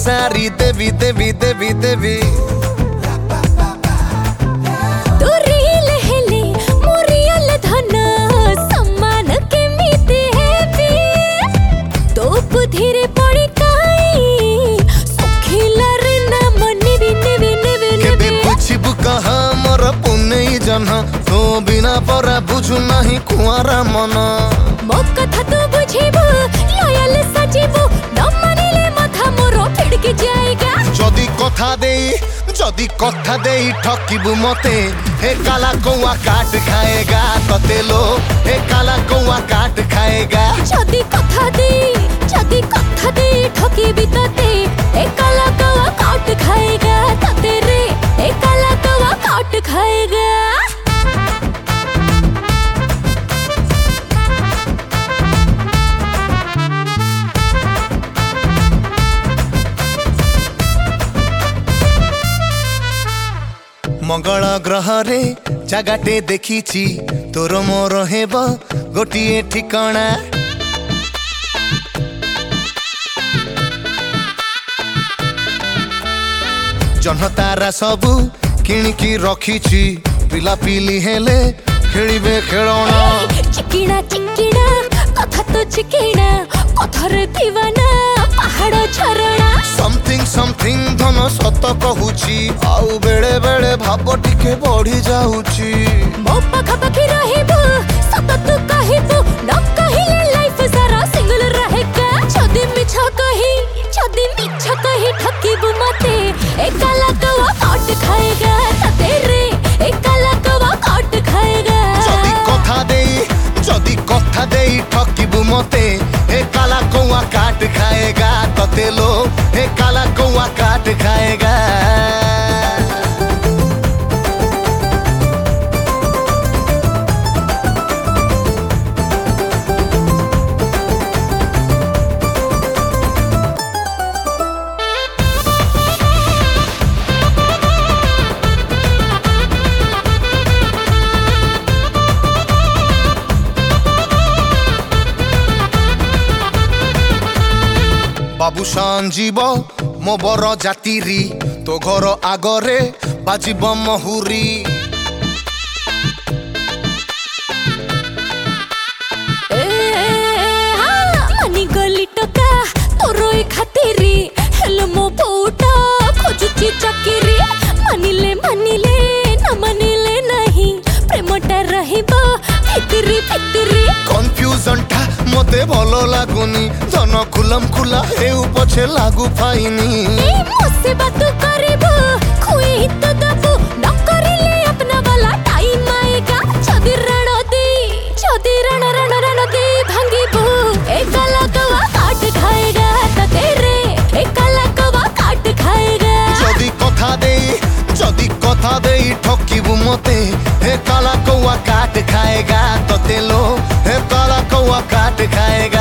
सारी देवी देवी देवी देवी तो बिना परा बुझु नहीं कुआरा मन मो कथा तो बुझिबो लयल सजिबो न मानिले माथा मोरो फिड़की जाएगा जदी कथा देई ठकिबु मते हे काला कौआ काट खाएगा तते लो हे काला कौआ काट खाएगा जदी कथा देई ठकिबि तते हे काला कौआ काट खाएगा तते रे हे काला कौआ काट खाएगा। मंगल ग्रह रे जगाटे देखीची तोर मोर हेब गोटिए ठिकाना जनतारा सबू किणिकी रखीची पिला पिली हेले खेलिबे खेलना चिकिना चिकिना कथा तो चिकिना कथर दीवाना पहाड़ झरणा समथिंग समथिंग धन सत कहूची आउ बेड़े बेड़े भाव टिके बढ़ी जाऊची मो पाखापाखी रहिबो सत तू कहिबो न कहिले लाइफ सारा सिंगल रहेगा जदी मिछ कही ठकिबो मते ए काला कौआ काट खाएगा तते रे ए काला कौआ काट खाएगा जदी कथा देई ठकिबु मते हे काला कौआ काट खाएगा तते लो हे काला कौआ काट खाएगा। बाबू सांजीब मो बर जातिरी तो घर आगरे बाजिब महुरी मानी गली टका तोरो खातिरी हेलो मो बोटा खोजुची चकिरी मानिले न मानिले नहीं प्रेमटा रहिबो फितरी फितरी कन्फ्यूजन टा मते भलो लागुनी धन खुलम खुला हेउ पछे लागू फाइनी ए मोसे बात करबो खुई तो दबो न करिले अपना वाला टाइम आएगा जदी रण दे भांगीबो ए काला कौआ काट खाएगा तते रे ए काला कौआ काट खाएगा जदी कथा देई ठकिबु मते हे काला कौआ काट खाएगा तते लो हे काला कौआ काट खाएगा।